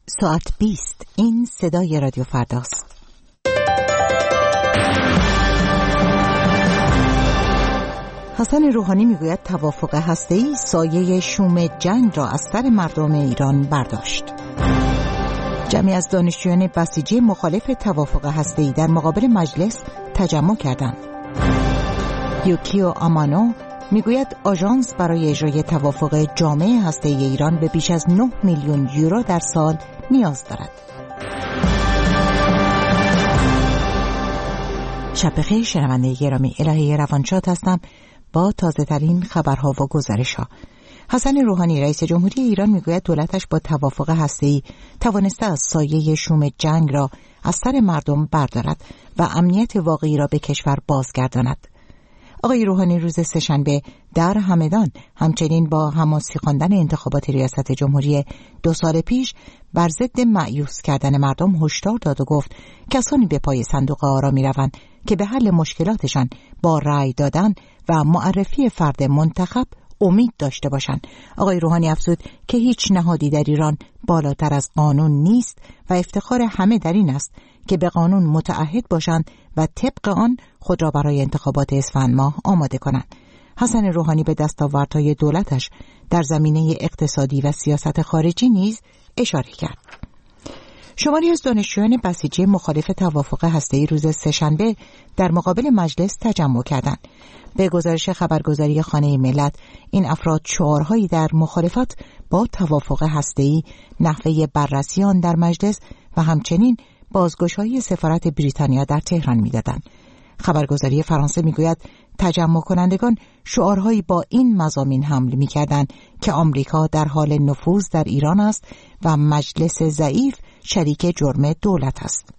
ساعت 20. این صدای رادیو فرداست. حسن روحانی میگوید توافق هسته‌ای سایه شوم جنگ را از سر مردم ایران برداشت. جمعی از دانشجویان بسیجی مخالف توافق هسته‌ای در مقابل مجلس تجمع کردند. یوکیو آمانو میگوید آژانس برای اجرای توافق جامع هسته‌ای ایران به بیش از 9 میلیون یورو در سال نیاز دارد. شب بخیر شنونده گرامی، الهه روانشاد هستم با تازه ترین خبرها و گزارش‌ها. حسن روحانی رئیس جمهوری ایران میگوید دولتش با توافق هسته‌ای توانسته از سایه شوم جنگ را از سر مردم بردارد و امنیت واقعی را به کشور بازگرداند. آقای روحانی روز سه‌شنبه در همدان همچنین با حماسی خواندن انتخابات ریاست جمهوری 2 سال پیش بر ضد مایوس کردن مردم هشدار داد و گفت کسانی به پای صندوق آرا می‌روند که به حل مشکلاتشان با رأی دادن و معرفی فرد منتخب امید داشته باشند. آقای روحانی افزود که هیچ نهادی در ایران بالاتر از قانون نیست و افتخار همه در این است که به قانون متعهد باشند و طبق آن خود را برای انتخابات اسفند ماه آماده کنند. حسن روحانی به دستاوردهای دولتش در زمینه اقتصادی و سیاست خارجی نیز اشاره کرد. شماری از دانشجویان بسیجی مخالف توافق هسته‌ای روز سه‌شنبه در مقابل مجلس تجمع کردند. به گزارش خبرگزاری خانه ملت، این افراد شعارهایی در مخالفت با توافق هسته‌ای، نحوه بررسی آن در مجلس و همچنین بازگشایی سفارت بریتانیا در تهران می‌دادند. خبرگزاری فرانسه می‌گوید تجمع کنندگان شعارهایی با این مضامین حمل می‌کردند که آمریکا در حال نفوذ در ایران است و مجلس ضعیف شریک جرم دولت است.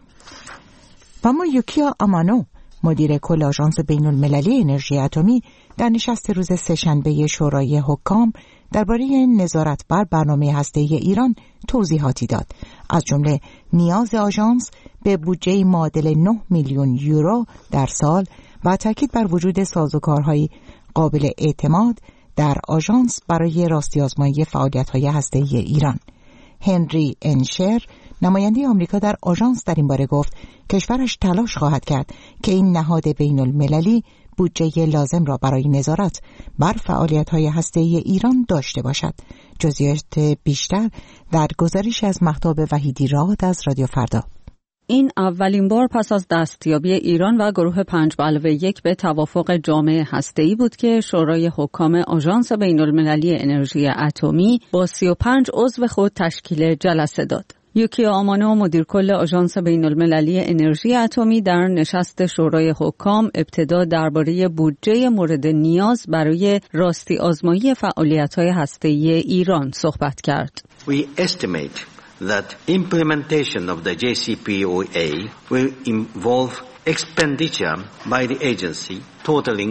و اما یوکیو آمانو مدیر کل آژانس بین‌المللی انرژی اتمی در نشست روز سه‌شنبه شورای حکام درباره نظارت بر برنامه هسته‌ای ایران توضیحاتی داد، از جمله نیاز آژانس به بودجه معادل 9 میلیون یورو در سال و تاکید بر وجود سازوکارهای قابل اعتماد در آژانس برای راستی‌آزمایی فعالیت‌های هسته‌ای ایران. هنری انشر نماینده آمریکا در آژانس در این باره گفت کشورش تلاش خواهد کرد که این نهاد بین‌المللی بودجه لازم را برای نظارت بر فعالیت‌های هسته‌ای ایران داشته باشد. جزئیات بیشتر در گزارشی از مهتاب وحیدی راد از رادیو فردا. این اولین بار پس از دستیابی ایران و گروه 5+1 به توافق جامع هسته‌ای بود که شورای حکام آژانس بین‌المللی انرژی اتمی با 35 عضو خود تشکیل جلسه داد. یوکیو آمانو مدیر کل آژانس بین‌المللی انرژی اتمی در نشست شورای حکام ابتدا درباره بودجه مورد نیاز برای راستی آزمایی فعالیت‌های هسته‌ای ایران صحبت کرد. We estimate that implementation of the JCPOA will involve expenditure by the agency totaling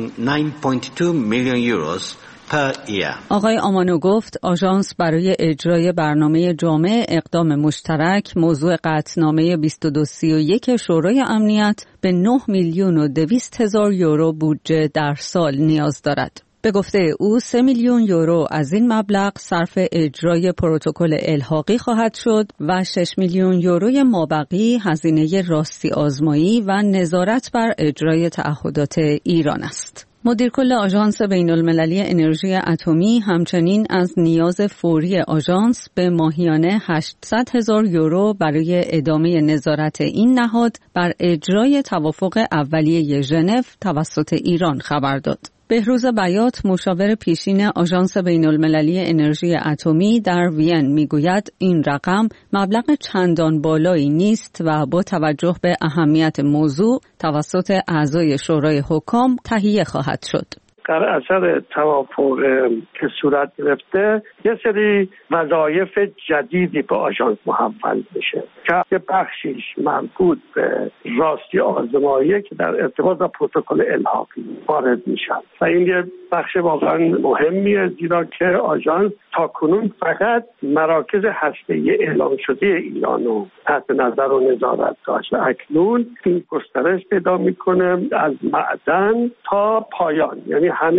9.2 million euros per year. آقای آمانو گفت آژانس برای اجرای برنامه جامع اقدام مشترک موضوع قطعنامه 2231 شورای امنیت به 9 میلیون و 200 هزار یورو بودجه در سال نیاز دارد. به گفته او 3 میلیون یورو از این مبلغ صرف اجرای پروتکل الحاقی خواهد شد و 6 میلیون یوروی مابقی هزینه راستی آزمایی و نظارت بر اجرای تعهدات ایران است. مدیر کل آژانس بین‌المللی انرژی اتمی همچنین از نیاز فوری آژانس به ماهیانه 800 هزار یورو برای ادامه نظارت این نهاد بر اجرای توافق اولیه ژنو توسط ایران خبر داد. بهروز بیات مشاور پیشین آژانس بین‌المللی انرژی اتمی در وین میگوید این رقم مبلغ چندان بالایی نیست و با توجه به اهمیت موضوع توسط اعضای شورای حکام تهیه خواهد شد. در اثر توافق که صورت گرفته یه سری وظایف جدیدی به آژانس محول میشه که یه بخشیش مربوط به راستی آزمایی که در ارتباط با پروتکل الحاقی وارد میشن و این یه بخش واقعا مهمیه، زیرا که آژانس تاکنون فقط مراکز هسته‌ای اعلام شده ایران رو تحت نظر و نظارت داشت و اکنون این گسترش پیدا میکنه از معدن تا پایان، یعنی همه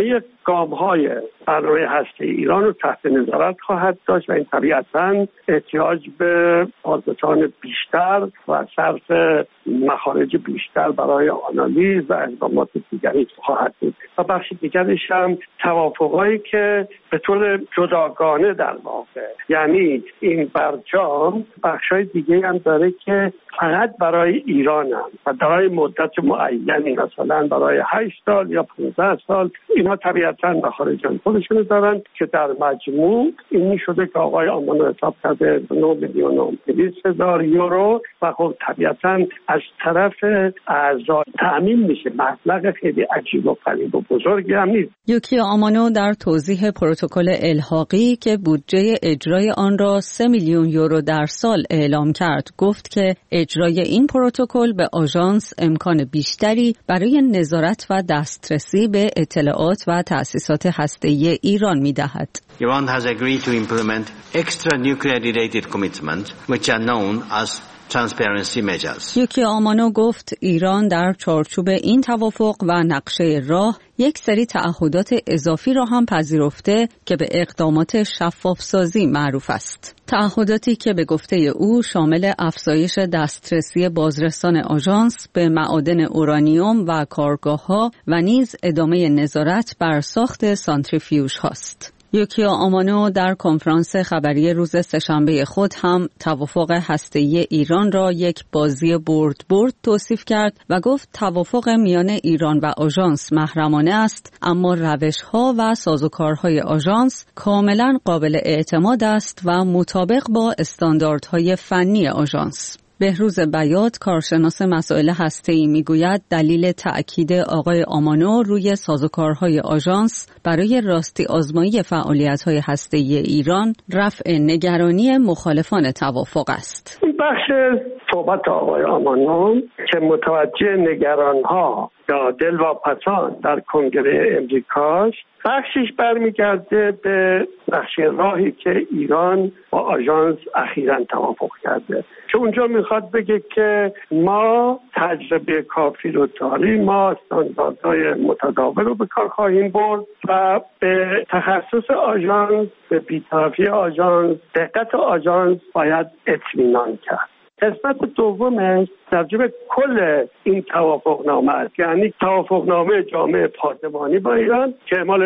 گام‌های برنامه هسته‌ای ایران رو تحت نظارت خواهد داشت و این طبیعتاً احتیاج به بازرسان بیشتر و صرف مخارج بیشتر برای آنالیز و اقدامات دیگری خواهد بود. و بخش دیگرش هم توافقایی که به طور جداگانه در واقع، یعنی این برجام بخشای دیگه هم داره که فقط برای ایران هم و برای مدت معینی، مثلا برای 8 سال یا 15 سال، اینا طبیعتاً مخارج خودشون دارن که در مجموع این شده که آقای آمانو حساب کرده 9,200,000 یورو و خب طبیعتاً از طرف اعضا تأمین میشه. مبلغ خیلی عجیب و غریب و بزرگی هم نیست. یوکیو آمانو در توضیح پروتکل الحاقی که بودجه اجرای آن را 3 میلیون یورو در سال اعلام کرد گفت که اجرای این پروتکل به آژانس امکان بیشتری برای نظارت و دسترسی به اطلاعات و تأسیسات هسته‌ای ایران می‌دهد. Iran has agreed to implement extra nuclear-related commitments which are known as transparency measures. یوکیو آمانو گفت ایران در چارچوب این توافق و نقشه راه یک سری تعهدات اضافی را هم پذیرفته که به اقدامات شفافسازی معروف است. تعهداتی که به گفته او شامل افزایش دسترسی بازرسان آژانس به معادن اورانیوم و کارگاه‌ها و نیز ادامه نظارت بر ساخت سانتریفیوژ هاست. یوکیو آمانو در کنفرانس خبری روز سه‌شنبه خود هم توافق هسته‌ای ایران را یک بازی برد توصیف کرد و گفت توافق میان ایران و آژانس محرمانه است، اما روش‌ها و سازوکارهای آژانس کاملاً قابل اعتماد است و مطابق با استانداردهای فنی آژانس. بهروز بیات کارشناس مسائل هسته‌ای میگوید دلیل تأکید آقای آمانو روی سازوکارهای آژانس برای راستی آزمایی فعالیت‌های هسته‌ای ایران رفع نگرانی مخالفان توافق است. این بخش صحبت آقای آمانو که متوجه نگران‌ها یا دلواپسان در کنگره امریکاست، بخشش برمیگرده به نقشه راهی که ایران با آژانس اخیراً توافق کرده که اونجا میخواد بگه که ما تجربه کافی رو داریم، ما استانداردهای متداول رو به کار خواهیم برد و به تخصص آژانس، به بی‌طرفی آژانس، دقت آژانس باید اطمینان کرد. قسمت دومش درجه کل این توافقنامه است، یعنی توافقنامه جامع پادمانی با ایران که مال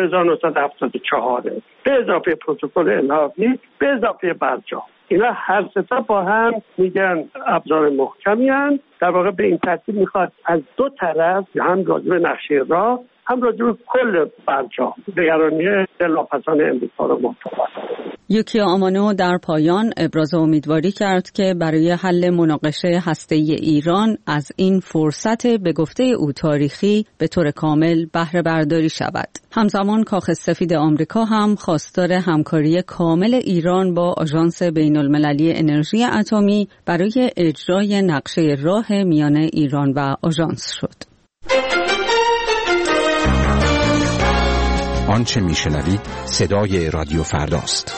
1974 به اضافه پروتکل الحاقی به اضافه برجام. اینا هر سه تا با هم میگن ابزار محکمی هستند. در واقع به این ترتیب میخواد از دو طرف، هم راجع به نقشه راه هم راجع به کل برجام، نگرانی دلواپسان امریکا رو محتوا. یوکیو آمانو در پایان ابراز امیدواری کرد که برای حل مناقشه هسته‌ای ایران از این فرصت به گفته او تاریخی به طور کامل بهره برداری شود. همزمان کاخ سفید آمریکا هم خواستار همکاری کامل ایران با آژانس بین‌المللی انرژی اتمی برای اجرای نقشه راه میان ایران و آژانس شد. آنچه میشنوید صدای رادیو فرداست.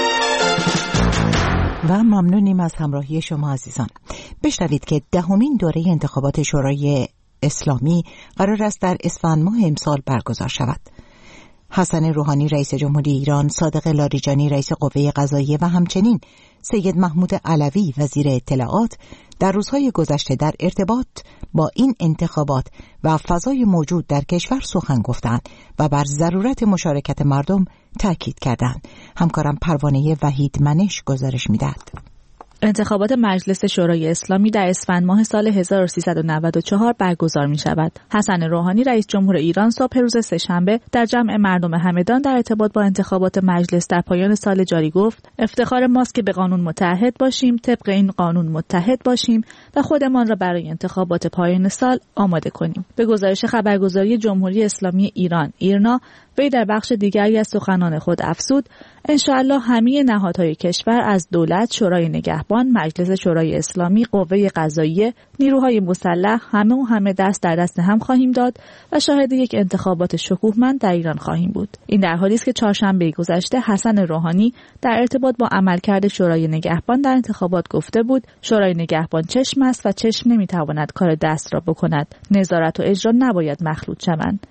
و ممنونیم از همراهی شما عزیزان. بشنوید که 10مین دوره انتخابات شورای اسلامی قرار است در اسفند ماه امسال برگزار شود. حسن روحانی رئیس جمهوری ایران، صادق لاریجانی رئیس قوه قضاییه و همچنین سید محمود علوی وزیر اطلاعات در روزهای گذشته در ارتباط با این انتخابات و فضای موجود در کشور سخن گفتند و بر ضرورت مشارکت مردم تاکید کردند. همکارم پروانه وحید منش گزارش می‌دهد. انتخابات مجلس شورای اسلامی در اسفند ماه سال 1394 برگزار می شود. حسن روحانی رئیس جمهور ایران صبح روز سه‌شنبه در جمع مردم همدان در ارتباط با انتخابات مجلس در پایان سال جاری گفت: افتخار ماست که به قانون متحد باشیم، طبق این قانون متحد باشیم و خودمان را برای انتخابات پایان سال آماده کنیم. به گزارش خبرگزاری جمهوری اسلامی ایران ایرنا، وی در بخش دیگری از سخنان خود افزود: انشاءالله همه نهادهای کشور از دولت، شورای نگهبان، مجلس شورای اسلامی، قوه قضاییه، نیروهای مسلح همه دست در دست هم خواهیم داد و شاهد یک انتخابات شکوهمند در ایران خواهیم بود. این در حالی است که چهارشنبه گذشته حسن روحانی در ارتباط با عملکرد شورای نگهبان در انتخابات گفته بود: شورای نگهبان چشم است و چشم نمیتواند کار دست را بکند. نظارت و اجرا نباید مخلوط شوند.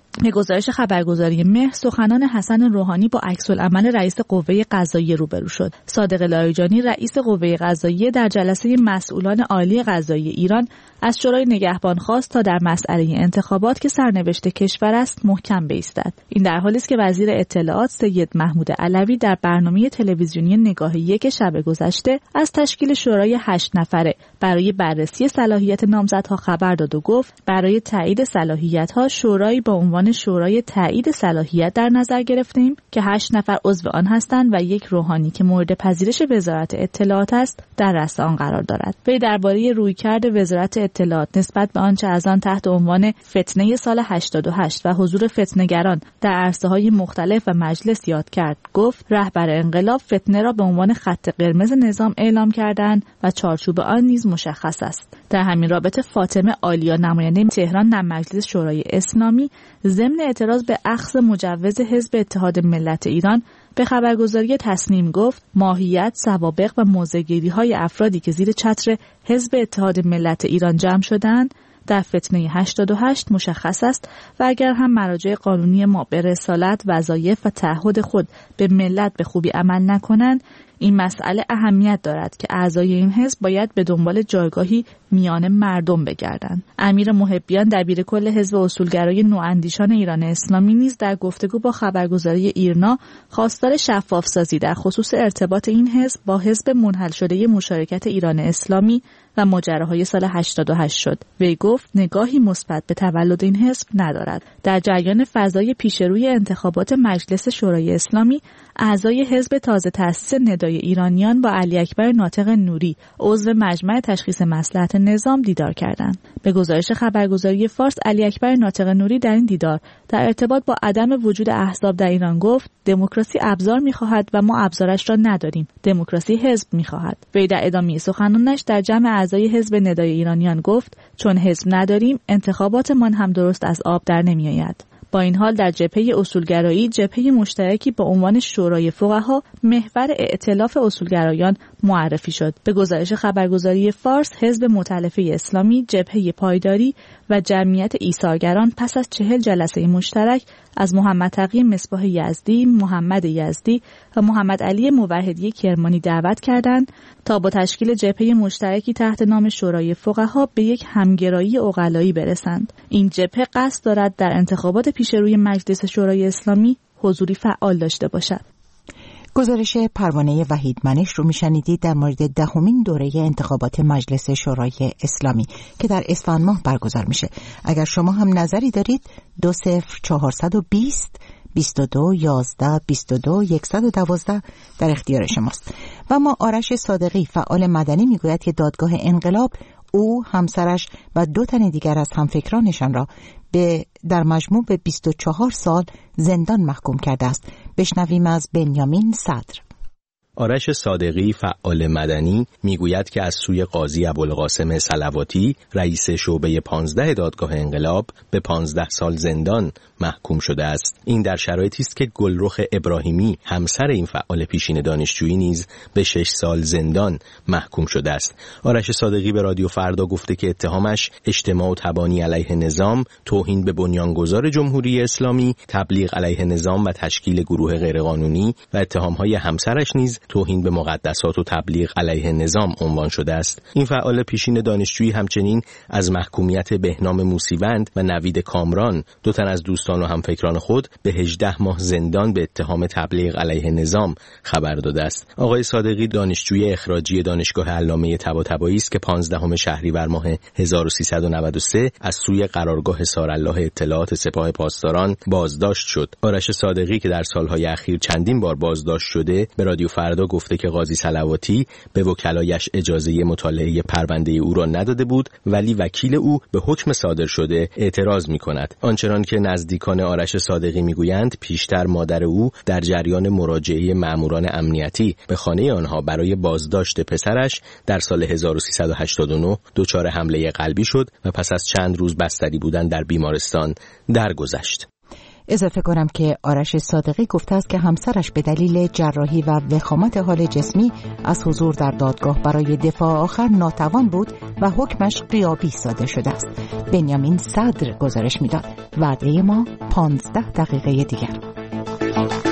به گزارش خبرگزاری مهر، سخنان حسن روحانی با عکس‌العمل رئیس قوه قضاییه روبرو شد. صادق لاریجانی رئیس قوه قضاییه در جلسه مسئولان عالی قضایی ایران از شورای نگهبان خواست تا در مسئله انتخابات که سرنوشت کشور است محکم بایستد. این در حالی است که وزیر اطلاعات سید محمود علوی در برنامه تلویزیونی نگاه یک شب گذشته از تشکیل شورای 8 نفره برای بررسی صلاحیت نامزدها خبر داد و گفت برای تایید صلاحیت‌ها شورایی با عنوان شورای تایید صلاحیت در نظر گرفتیم که 8 نفر عضو آن هستند و یک روحانی که مورد پذیرش وزارت اطلاعات است در رأس آن قرار دارد. وی درباره رویکرد وزارت اطلاعات نسبت به آنچه از آن تحت عنوان فتنه سال 88 و حضور فتنه‌گران در عرصه‌های مختلف و مجلس یاد کرد. گفت رهبر انقلاب فتنه را به عنوان خط قرمز نظام اعلام کردند و چارچوب آن نیز مشخص است. در همین رابطه فاطمه آلیا نماینده تهران در مجلس شورای اسلامی ضمن اعتراض به اخذ مجوز حزب اتحاد ملت ایران به خبرگزاری تصنیم گفت ماهیت، سوابق و موضع‌گیری‌های افرادی که زیر چتر حزب اتحاد ملت ایران جمع شدند در فتنه 88 مشخص است و اگر هم مراجع قانونی ما به رسالت، وظایف و تعهد خود به ملت به خوبی عمل نکنند، این مسئله اهمیت دارد که اعضای این حزب باید به دنبال جایگاهی میان مردم بگردند. امیر محبیان دبیر کل حزب اصولگرای نواندیشان ایران اسلامی نیز در گفتگو با خبرگزاری ایرنا خواستار شفاف‌سازی در خصوص ارتباط این حزب با حزب منحل شده مشارکت ایران اسلامی و ماجراهای سال 88 شد. وی گفت نگاهی مثبت به تولد این حزب ندارد. در جریان فضای پیشروی انتخابات مجلس شورای اسلامی، اعضای حزب تازه تأسیس ندای ایرانیان با علی اکبر ناطق نوری عضو مجمع تشخیص مصلحت نظام دیدار کردند. به گزارش خبرگزاری فارس، علی اکبر ناطق نوری در این دیدار در ارتباط با عدم وجود احزاب در ایران گفت دموکراسی ابزار می‌خواهد و ما ابزارش را نداریم. دموکراسی حزب می‌خواهد. وی در ادامه سخنانش در جمع اعضای حزب ندای ایرانیان گفت چون حزب نداریم انتخاباتمان هم درست از آب در نمی‌آید. با این حال در جبهه اصولگرایی، جبهه مشترکی با عنوان شورای فقها محور ائتلاف اصولگرایان معرفی شد. به گزارش خبرگزاری فارس، حزب مؤتلفه اسلامی، جبهه پایداری و جمعیت ایثارگران پس از 40 جلسه مشترک از محمد تقی مصباح یزدی، محمد یزدی و محمد علی موحدی کرمانی دعوت کردند تا با تشکیل جبهه مشترکی تحت نام شورای فقها به یک همگرایی عقلایی برسند. این جبهه قصد دارد در انتخابات پیشروی مجلس شورای اسلامی حضوری فعال داشته باشد. گزارش پروانه وحیدمنش رو میشنیدید در مورد 10مین دوره انتخابات مجلس شورای اسلامی که در اسفند ماه برگزار میشه. اگر شما هم نظری دارید 20420 22 11 22 112 در اختیار شماست. و ما آرش صادقی فعال مدنی میگوید که دادگاه انقلاب او، همسرش و 2 تن دیگر از همفکرانشان را در مجموع به 24 سال زندان محکوم کرده است. بشنویم از بنیامین صدر. آرش صادقی فعال مدنی میگوید که از سوی قاضی ابوالقاسم صلواتی رئیس شعبه 15 دادگاه انقلاب به 15 سال زندان محکوم شده است. این در شرایطی است که گلرخ ابراهیمی همسر این فعال پیشین دانشجویی نیز به 6 سال زندان محکوم شده است. آرش صادقی به رادیو فردا گفته که اتهامش اجتماع و تبانی علیه نظام، توهین به بنیانگذار جمهوری اسلامی، تبلیغ علیه نظام و تشکیل گروه غیرقانونی و اتهام‌های همسرش نیز توهین به مقدسات و تبلیغ علیه نظام عنوان شده است. این فعال پیشین دانشجویی همچنین از محکومیت بهنام موسیوند و نوید کامران، 2 تن از دوستان و همفکران خود، به 18 ماه زندان به اتهام تبلیغ علیه نظام خبر داده است. آقای صادقی دانشجوی اخراجی دانشگاه علامه طباطبایی است که 15 شهریور ماه 1393 از سوی قرارگاه سارالله اطلاعات سپاه پاسداران بازداشت شد. آرش صادقی که در سالهای اخیر چندین بار بازداشت شده، به رادیو فردا گفته که قاضی صلواتی به وکلایش اجازه مطالعه پرونده او را نداده بود، ولی وکیل او به حکم صادر شده اعتراض می‌کند. آنچنان که نزدیکان آرش صادقی می‌گویند، پیشتر مادر او در جریان مراجعه مأموران امنیتی به خانه آنها برای بازداشت پسرش در سال 1389 دچار حمله قلبی شد و پس از چند روز بستری بودن در بیمارستان درگذشت. اضافه کنم که آرش صادقی گفته است که همسرش به دلیل جراحی و وخامت حال جسمی از حضور در دادگاه برای دفاع آخر ناتوان بود و حکمش غیابی صادر شده است. بنیامین صدر گزارش میداد. وعده ما 15 دقیقه دیگر.